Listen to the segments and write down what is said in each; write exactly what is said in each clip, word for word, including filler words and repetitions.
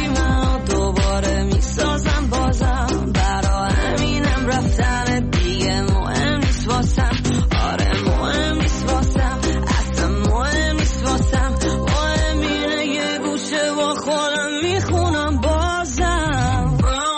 من دوباره میسازم بازم، برا همینم رفتن دیگه مهم نیست واسم. آره مهم نیست واسم، اصلا مهم نیست واسم. مهم اینه یه گوشه با خودم میخونم بازم.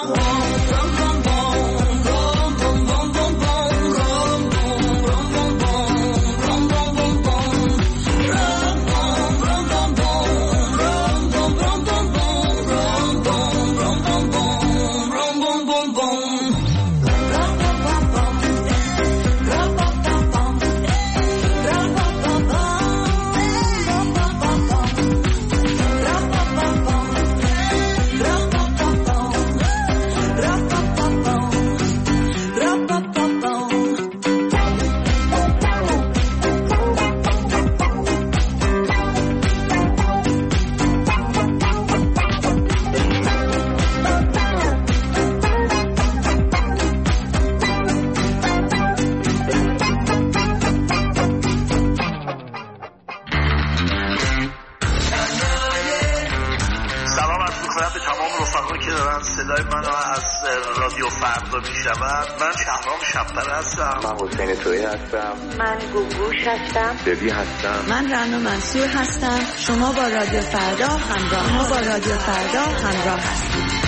صدای منو از رادیو فردا میشنون. من شهرام شب‌پر هستم. من حسین تویی هستم. من گوگوش هستم. ببی هستم. من رنا منصور هستم. شما با رادیو فردا همراه ما با رادیو فردا همراه هستید.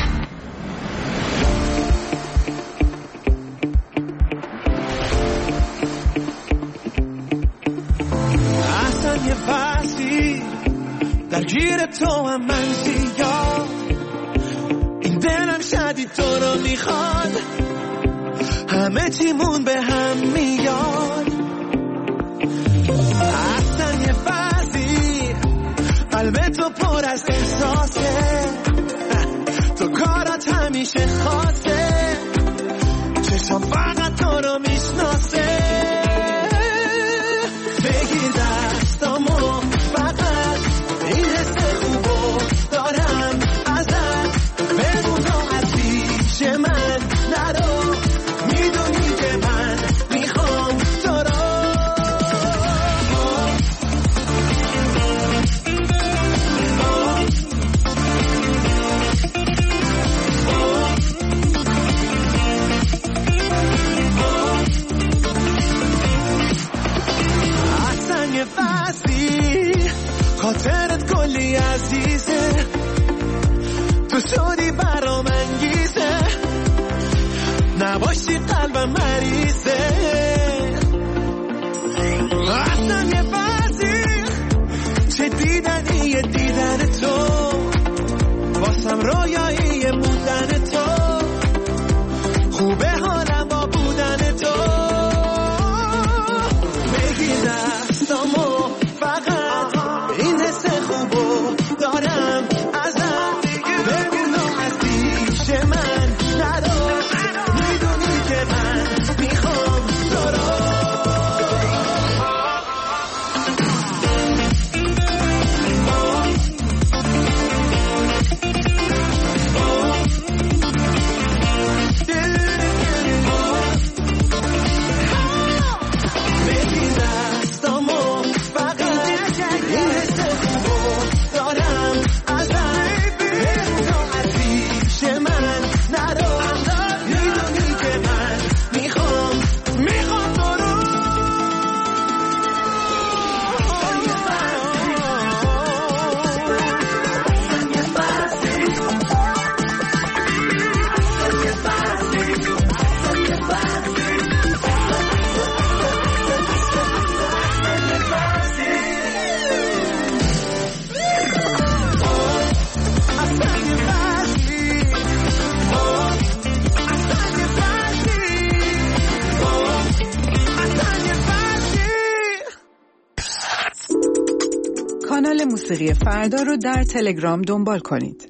احسن یه فصلی در گیر تو هم من زیاد، دلم شدید تو رو میخواد، همه چیمون به هم میاد. اصلا یه فضی قلب تو پر از احساسه، تو کارات همیشه خاصه، چشم فقط تو رو میشناسه. بگیر دستامو فقط این حس خوبو دارم ازت، بمون راحت پیش من نرو، میدونی که من میخوام تو رو. احسن یه فصلی خاطرت کلی عزیزه، تو شدی برام انگیزه، نباشی قلبم مریضه. اصلا یه بازی چه دیدنیه دیدن تو، واسم رویاییه موندن تو، خوبه حالم با بودن تو. بگیر دستامو فقط این حس خوبو دارم ازم، بگو از پیش من نرو، میدونی که من میخوام تو رو. بگیر دستامو فقط این حس خوبو دارم ازم، بگو از پیش من نرو، میدونی که من میخوام میخوام تو رو. کانال موسیقی فردا رو در تلگرام دنبال کنید.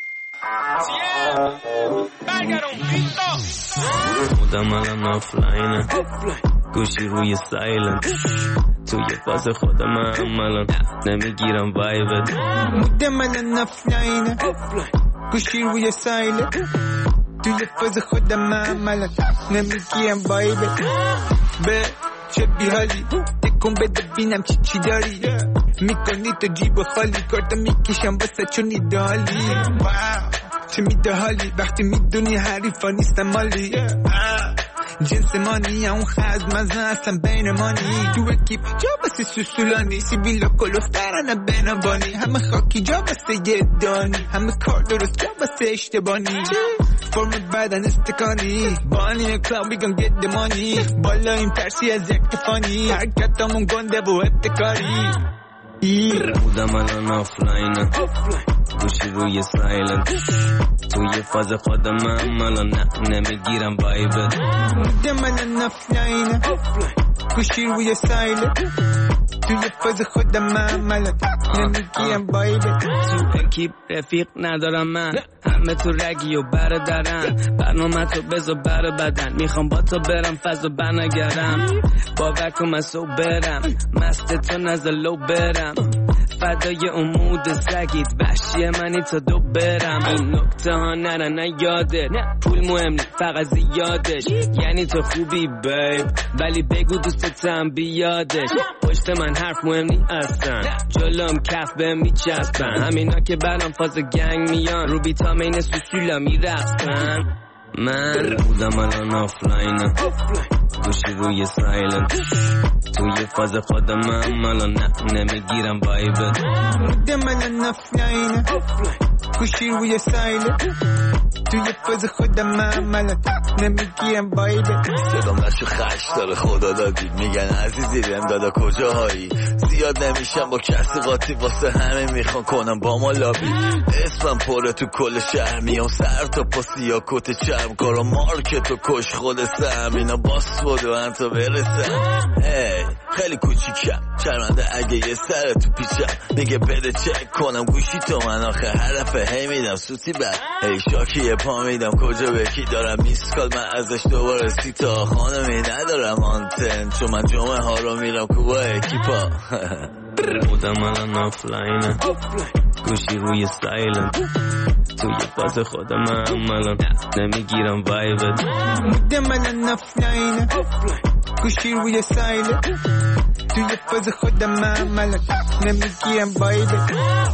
خودم الان آفلاینه، گوشی روی سایلنت، توی فاز خودم الان نمیگیرم وایبت. خودم الان آفلاینه، گوشی روی سایلنت، توی فاز خودم الان نمیگیرم وایبت. به چه بیحالی کن بده بینم چی چی داری میکنی تو جیب و خالی کارتا میکشم بسه چون ایدالی چه میده حالی وقتی میدونی حریفا نیستم مالی جنس مانی اون خز مزه اصلا بین مانی تو اکیپ جا بسه سوسولانی سیبیلا کلوفترانه بینابانی همه خاکی جا بسه یه دانی همه کار درست جا بسه اشتبانی فرم بدن استکانی بانی کلاو بیگم گت دمانی بالا این ترسی از یک تفانی حرکتامون گنده و ابتکاری بودم الان آفلاینه گوشی روی سایلنت توی فاز خودم هم الان نه نمیگیرم وایبت بودم الان آفلاینه گوشی روی سایلنت توی فاز خودم هم الان نمیگیرم وایبت تو اکیپ رفیق ندارم من همه تو رگی و برادرن برنامه تو بذار بر بدن میخوام با تو برم فضا بنگرم باور کن من سو برم مست تو نزلو برم فدای امود سگید وحشی منی تا دو برم این نکته ها نره نه یادت پول مهم نی فقط زیادش یعنی تو خوبی بیب ولی بگو دوستتم بیادش پشت من حرف مهم نی اصلا جلوم کف به میچسبن همینا که برام فاز گنگ میان رو بیتامین سوسولا میرقصن من بودم الان آفلاینه گوشی روی سایلنت توی فاز خودم هم الان نه نمیگیرم وایبت بودم الان آفلاینه گوشی روی سایلنت توی فاز خودم هم الان نمیگیرم وایبت صدام نشو خش داره خدا دادی میگن عزیزی بهم دادا کجاهایی زیاد نمیشم با کسی قاطی واسه همه میخوان کنم با ما لابی اسمم پره تو کل شهر میام سر تا پا سیا کت چرم کارا مارکت و کش خود سم اینا باس بود و انتا برسم هی خیلی کوچیکم شرمنده اگه یه سر تو پیچم میگه بده چک کنم گوشی تو من آخه حرفه هی میدم سوتی بر هی شاکی یه پا میدم کجا بکی دارم میسکال من ازش دوباره سی تا خانمی ندارم آنتن چون من جمعه ها رو میرم کوبا اکیپا بودم الان آفلاینه گوشی روی سایلنت توی فاز خودم هم الان نمیگیرم وایبت بودم الان آفلاینه گوشی روی سایلنت توی فاز خودم هم الان نمیگیرم وایبت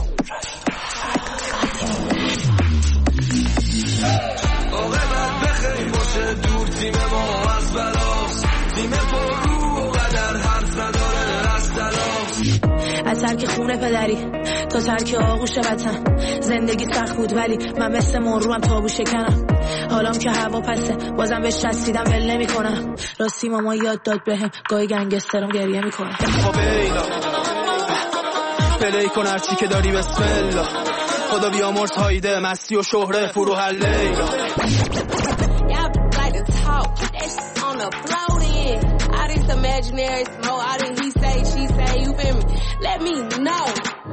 دور تیم ما از بلاست تیم پر رو و قدر حرف نداره از تلاست از ترک خونه پدری تا ترک آغوش وطن زندگی سخت بود ولی من مثل مروم تابو شکنم حالام که هوا پسه بازم بهش رسیدم ول نمی کنم راستی ماما یاد داد بهم گاهی گنگسترم گریه میکنه خب اینا پلی کن هرچی که داری بسم الله خدا بیامرز هایده مستی و شهره فروح لیلا talk, that shit on the floor then. All this imaginary smoke, all this he say, she say, you feel me? Let me know.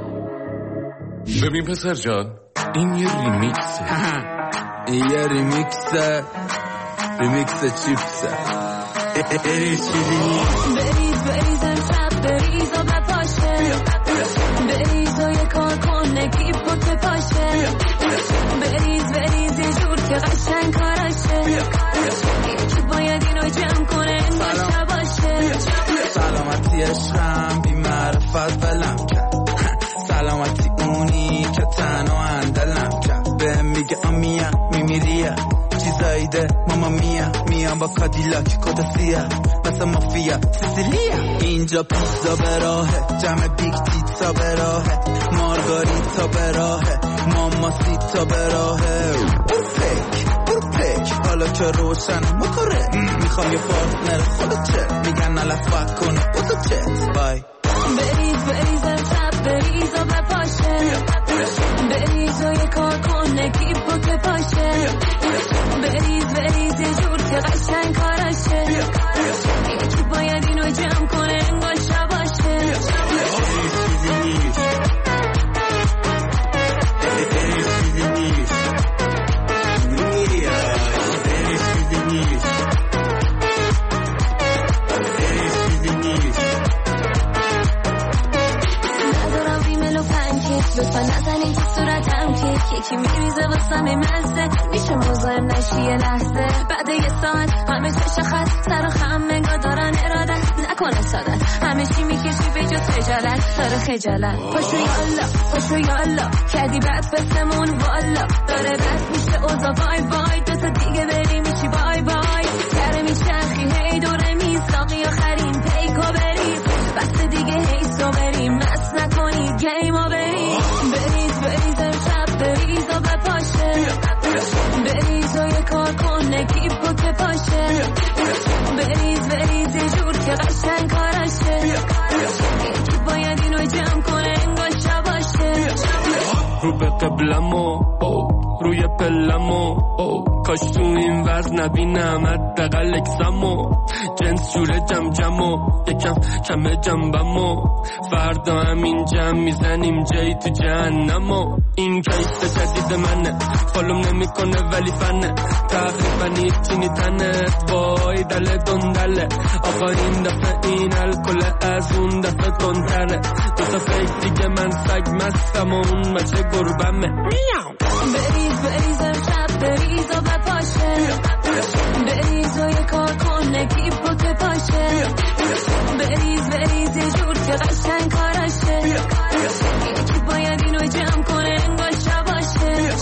ببین پسر جان این یه ریمیکسه این یه ریمیکسه ریمیکس چیپسه بریز بریز امشب بریز و بپاشه بریز و یه کار کن نگیب و که پاشه بریز بریز یه جور که قشنگ کاراشه یکی باید اینو جمع کنه انگاشته باشه سلامتی عشقم بی معرفت بلم کرد سلامتی اونی که تنها اندلم کرد بهم میگه آمیا میمیریه چیزایی ده ماما میا میام با کادیلاک کدسیه مثل مافیا سیسیلیا اینجا پیزا به راهه جمع بیگ تیتسا به راهه مارگاریتا به راهه ماما سیتا به راهه برو پک برو پک حالا که روشن موتوره میخوام یه پارتنر خودت چه میگن نلفت کنه بودو چت بای بریز بریز امشب بریز و بپاشه بریز و یه کار کن نگیب و که پاشه بریز بریز یه جور که قشنگ کاراشه یکی باید اینو جمع کنه انگاشته باشه لطفا نزنی تو صورتم که یکی میریزه تازه واسم این مزه میشه مزاحم نشی یه لحظه بعد یه ساعت همه چش خط سر و خم انگار دارن ارادت نکنه سادت همه چی میکشی به جز خجالت داره خجالت پاشو یالا پاشو یالا کردی بعد بسمون والا داره بس میشه اوضا وای وای دو تا دیگه بری میشی بای بای سر میچرخی هی دوره میساقی آخرین پیکو بریم بس دیگه هی سو بریم مست نکنی گیمو بریم بریز بریز امشب بریز و بپاشه بریز و یه کار کن نگیب که پاشه بریز بریز یه جور که قشنگ کارشه یکی باید اینو جمع کنه انگار شباشه رو به قبلمو روی پلمو کاش تو این وزن نبینم حداقل اکسمو جنس جوره جم جمو یکم کم جنبمو فردا همین جمع میزنیم جایی تو جهنمو این کیس جدید منه فالوم نمیکنه ولی فنه تقریبا هیچی نیتنه وای دل دندله آقا این دفعه این الکل از اون دفعه تندتره دو تا فیک دیگه من سگ مستم و اون بچه گربمه بریز بریز امشب بریز و بپاشه بریز و یه کار کن نگیب با که پاشه بریز بریز یه جور که قشنگ کارشه یکی باید اینو جمع کنه انگار شباشه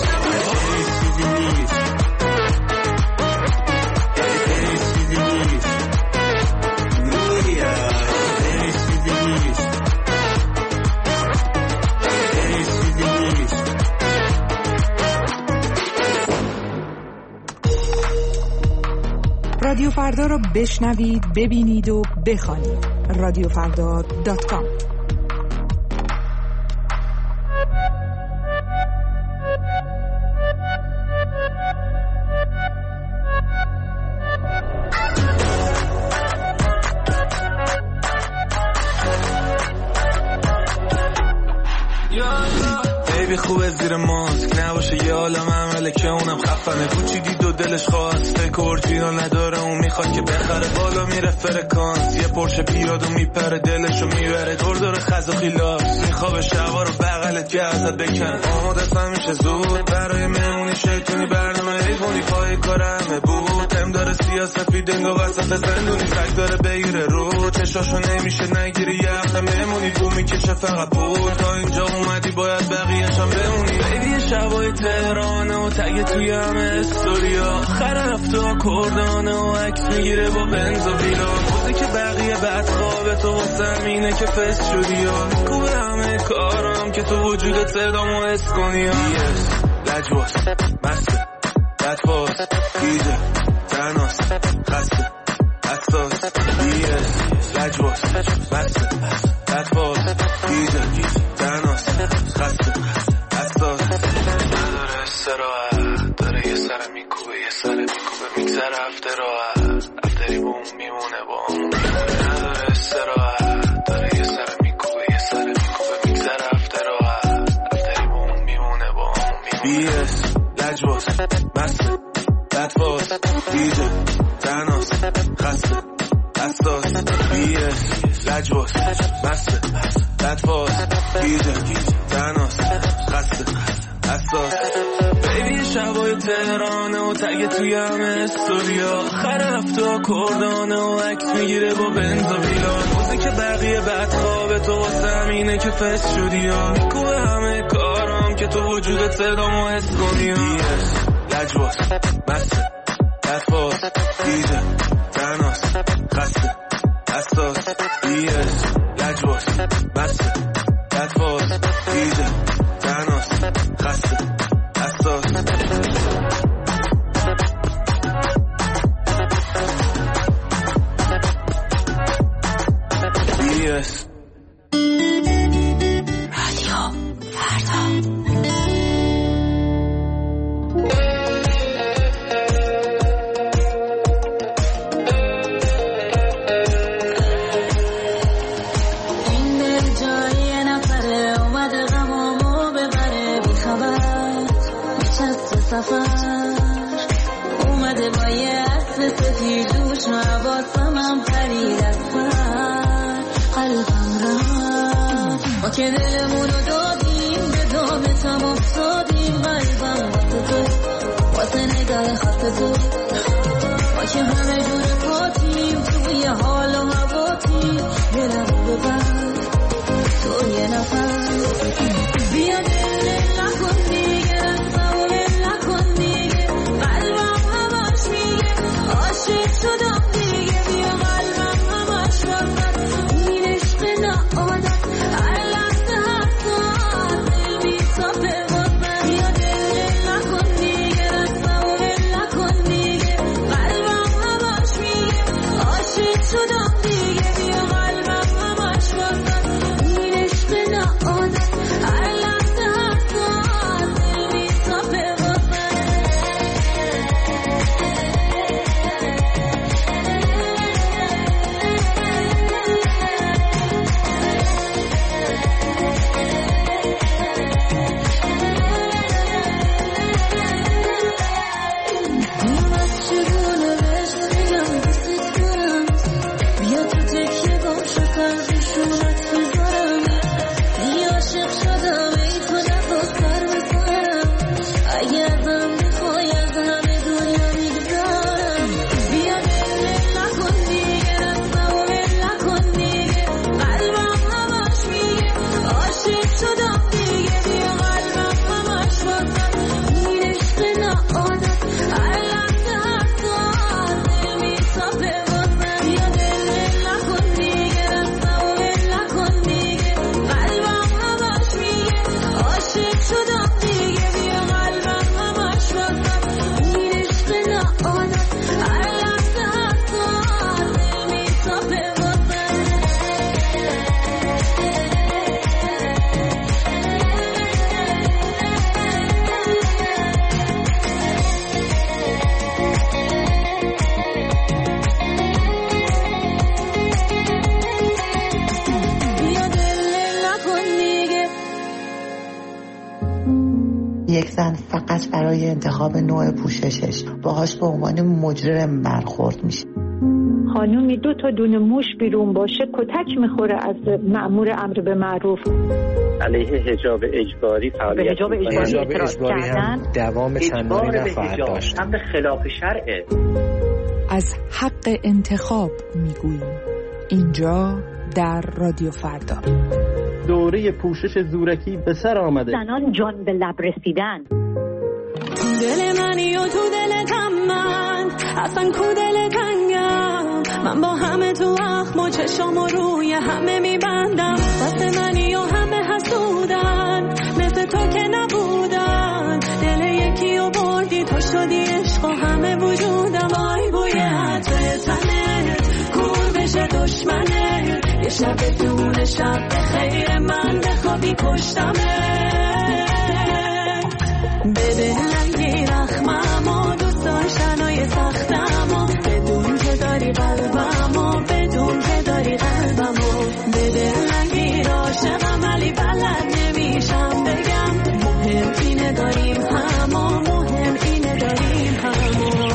رادیو فردا را بشنوید، ببینید و بخوانید. رادیو فردا دات کام. بیبی خوبه زیر ماسک نباشه یه عالم عمله که اونم خفنه کوچی دید و دلش خواست فکر اورجینال نداره اون میخواد که بخره بالا میره فرکانس یه پرشه پیاد و میپره دلشو میبره دور دور خز و خیلاس میخوابه شبا رو بغلت که ازت بکن آماده است میشه زود برای مهمونی شیطونی برنامه ایوونی پای کار همه بود هم داره سیاسفی دنگو وسط زندونی فکر داره بگیره رو چشاشو نمیشه نگیری یه هفته مهمونی بو میکشه فقط بود تا اینجا اومدی باید بقیه‌شم بمونی بیبی شبای تهرانه و تگ توی همه استوریا آخر هفته کردانه و عکس میگیره با بنز و ویلان بوده که بقیه بعد خوابه تو واسه همینه که فست شدی ها میگوه همه کارم که تو وجودت صدامو حس کنی ها بیس لجواس مسته بدفاز دیجه تناس خسته حساس بیس لجواس مسته بدفاز دیجه تناس خسته حساس نداره استراحت داره یه سر میکوبه یه سر میکوبه میگذره هفته راحت هفتری با اون میمونه با اون نداره استراحت داره یه سر میکوبه یه سر میکوبه میگذره هفته راحت هفتری با اون میمونه با اون میمونه بیس لجواس مسته بدفاز دیجه تناس خسته حساس بیس لجواس مسته بدفاز دیجه تناس خسته حساس بیبی شبای تهرانه و تگ توی همه استوریا آخر هفته کردانه و عکس میگیره با بنز و ویلان موزه که بقیه بعد خوابه تو واسه همینه که فست شدی ها میگوه همه کارم که تو وجودت صدامو حس کنی ها بیس لجواس مسته بدفاز دیجه تناس خسته حساس بیس لجواس مسته بدفاز دیجه تناس خسته حساس بیس رادیو فردا اومده با یه اصل سفیر دوش حواسم هم پرید از سر قلبم رفت ما که دلمونو دادیم به دامتم افتادیم قلبم برای انتخاب نوع پوششش باهاش به عنوان مجرم برخورد میشه. خانومی دو تا دونه موش بیرون باشه کتک میخوره از مأمور امر به معروف. علیه حجاب اجباری فعالیت به حجاب اجباری اعتراض کردن، دوام چندانی نخواهد داشت. امر خلاف شرعه. از حق انتخاب میگوییم اینجا در رادیو فردا. دوره پوشش زورکی به سر آمده. زنان جان به لب رسیدن. دل منی و تو دلتم من، اصلا کو دل تنگم، من با همه تو اخم و چشام و روی همه میبندم. واسه منی و همه حسودن، مثل تو که نبودن. دل یکی و بردی تو شدی عشق و همه وجودم. وای بوی عطر تنت کور بشه دشمنه، یه شب دون شب به خیر من بخوابی پشتمه. بده لنگی رخمم و دوست داشتنای سختم و بدون که داری قلبم و بدون که داری قلبم و بده لنگی راشقم ولی بلد نمیشم بگم. مهم اینه داریم هم و مهم اینه داریم هم و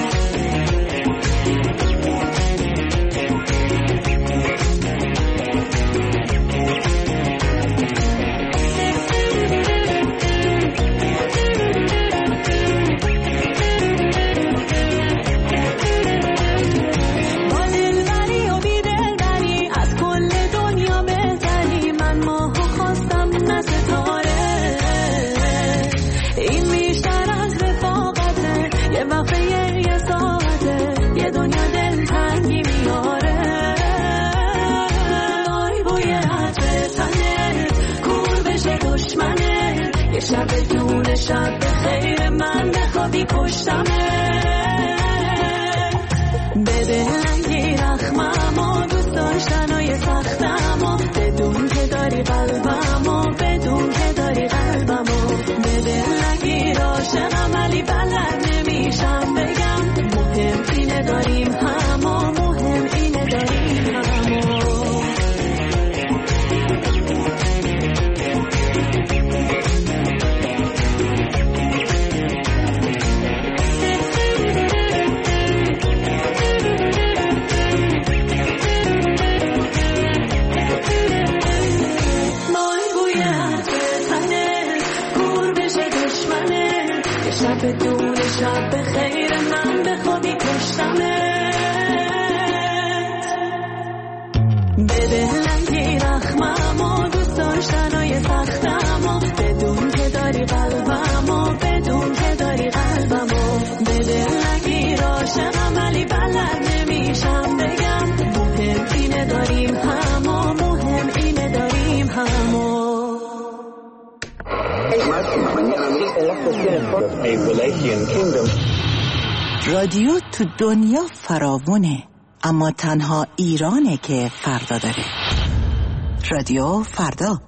شب دون شب به خیر من بخوابی پشتمه. بده لنگی رخمم و دوست داشتنای سختم و بدون که داری قلبم و بدون که داری قلبم و بده لنگی راشقم ولی بلد نمیشم بگم. مهم اینه داریم هم و مهم اینه داریم هم و بدون شب به خیر من بخوابی پشتمه. بده لنگی رخمم و دوست داشتنای سختم و بدون که داری قلبم و بدون که داری قلبم و بده لنگی راشقم ولی بلد نمیشم بگم. مهم اینه داریم هم و مهم اینه داریم هم و رادیو تو دنیا فراوونه، اما تنها ایرانه که فردا داره. رادیو فردا.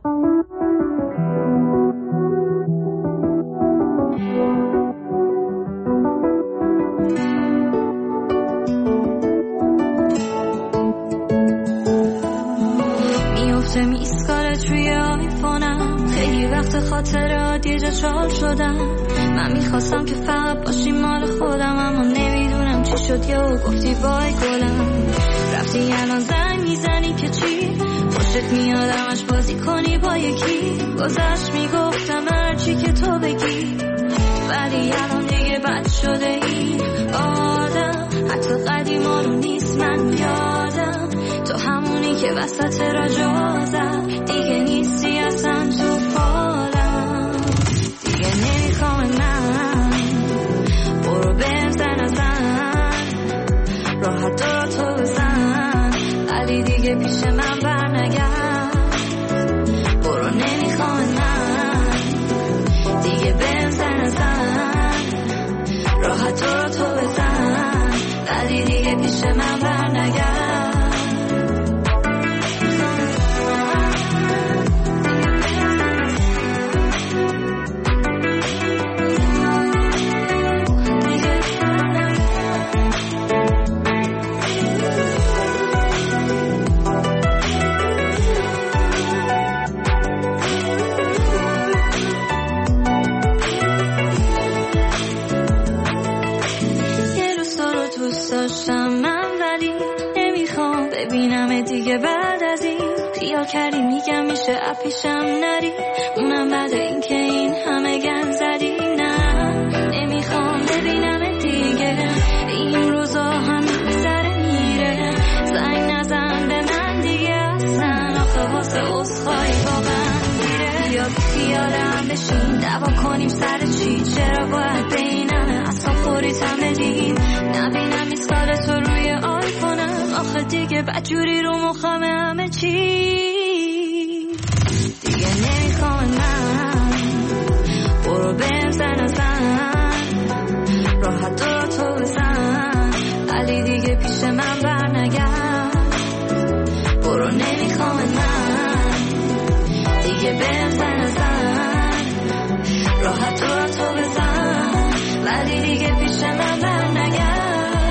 میفته میسکارت روی آیفونم، خیلی وقت خاطرات یه جا چال شدم. من میخواستم که فقط باشی مال خودم، اما نمیدونم چی شد یا گفتی بای گلم. رفتی الان زنگ میزنی که چی خوشت میاد همش بازی کنی با یکی. گذشت میگفتم هرچی که تو بگی، ولی الان دیگه بد شده این آدم. حتی قدیمانو نیست من یادم، تو همونی که وسط را جازم. دیگه نیستی اصلا تو فالم، دیگه نمیخوام من. برو بزن ازن، راحت دارا تو بزن، ولی دیگه پیش من برنگرد. برو نمیخوام من، دیگه بزن ازن، راحت دارا تو بزن، ولی دیگه پیش من برنگرد. دیگه بعد از این خیال کردی میگم میشه اپیشم نری، اونم بعد این که این همه گن زدی. نه نمیخوام ببینم دیگه، این روزا هم میگذره میره، زنگ نزن به من دیگه اصلا، آخه واسه عذرخواهی واقعا میره. یا خیالم بشین دعوا کنیم سر چی، چرا باید بینمه اصلا خوریت هم بدیم، نبینم ایسکال تو روی آیفونم، آخه دیگه بدجوری رو مخمه همه چی. دیگه نمیخوام من برو بهم زن زن، راحت دارا تو بزن، ولی دیگه پیش من بر نگرد. برو نمیخوام من دیگه بهم زن زن، راحت دارا تو بزن، ولی دیگه پیش من بر نگرد.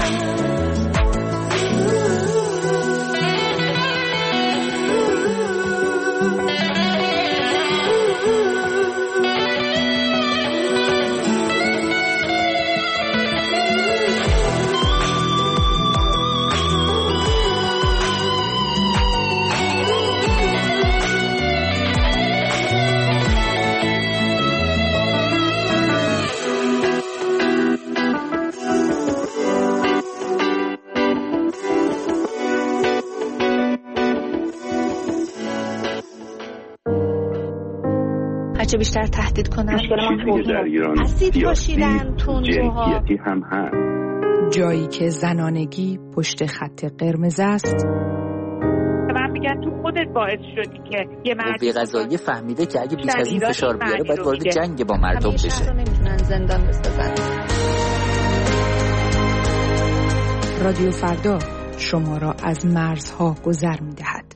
چه بیشتر تهدید کنن در ایران اسید پاشیدن تونجوها هم هست. جایی که زنانگی پشت خط قرمز است. من میگن تو خودت باعث شدی که یه مرد بی‌قضایی فهمیده که اگه بیش از این فشار بیاره باید وارد جنگ با مردم بشه. همیشه رو نمیتونن زندان بسازن. رادیو فردا شما را از مرزها گذر می‌دهد.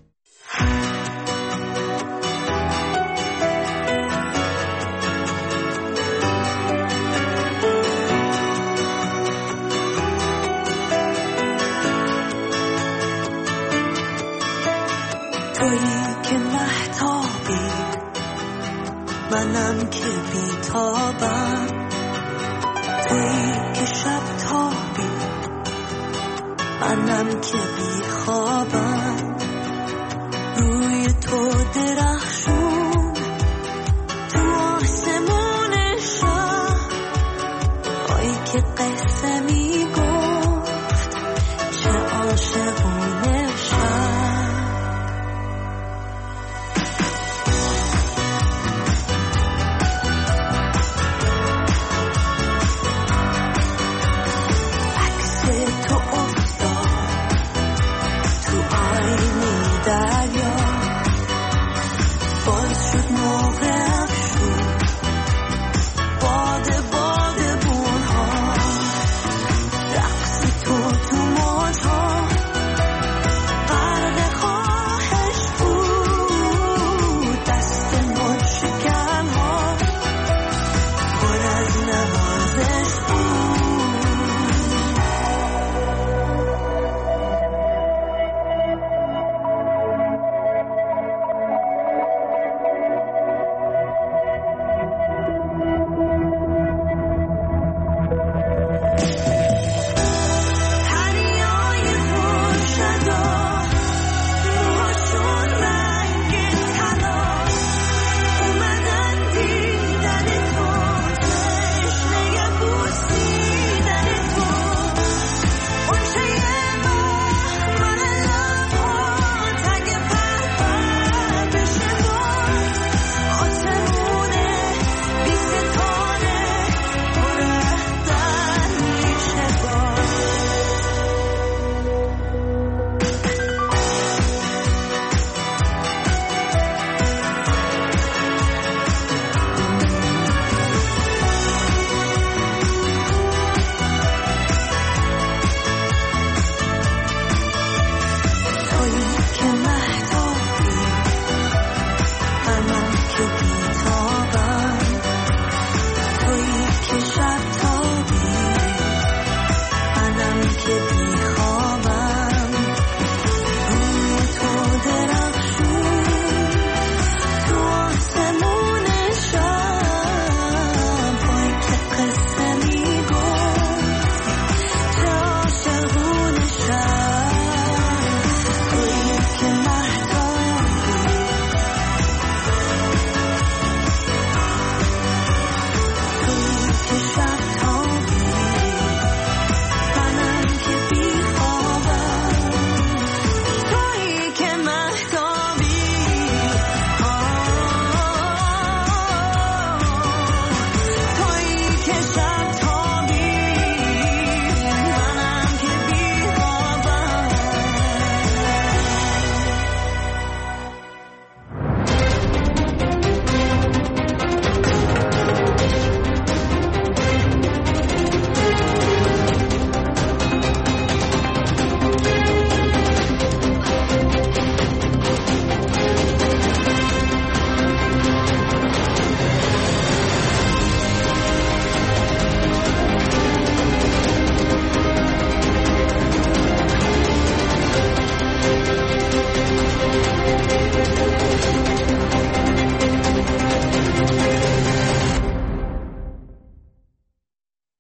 تویی که مهتابی، منم که بیتابم، تویی که شب تابی، منم که بیخوابم، روی تو درخشون تو آسمون شب، هایی که